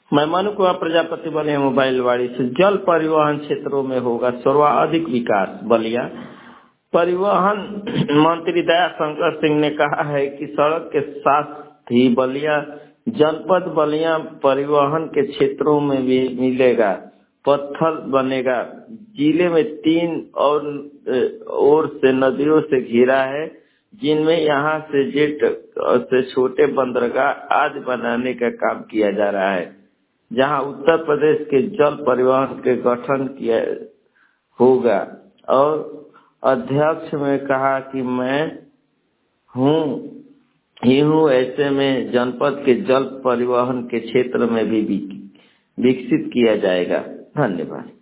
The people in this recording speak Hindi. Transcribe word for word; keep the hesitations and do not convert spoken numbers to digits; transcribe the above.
मैं मनु कुमार प्रजापति बलिया मोबाइल वाड़ी से। जल परिवहन क्षेत्रों में होगा सर्वाधिक विकास। बलिया परिवहन मंत्री दया शंकर सिंह ने कहा है कि सड़क के साथ ही बलिया जनपद बलिया परिवहन के क्षेत्रों में भी मिलेगा, पत्थर बनेगा। जिले में तीन और ओर से नदियों से घिरा है, जिनमें यहां से जेट से छोटे बंदरगाह आदि बनाने का काम किया जा रहा है, जहां उत्तर प्रदेश के जल परिवहन के गठन किया होगा। और अध्यक्ष ने कहा कि मैं हूँ ही हूँ ऐसे में जनपद के जल परिवहन के क्षेत्र में भी विकसित किया जाएगा। धन्यवाद।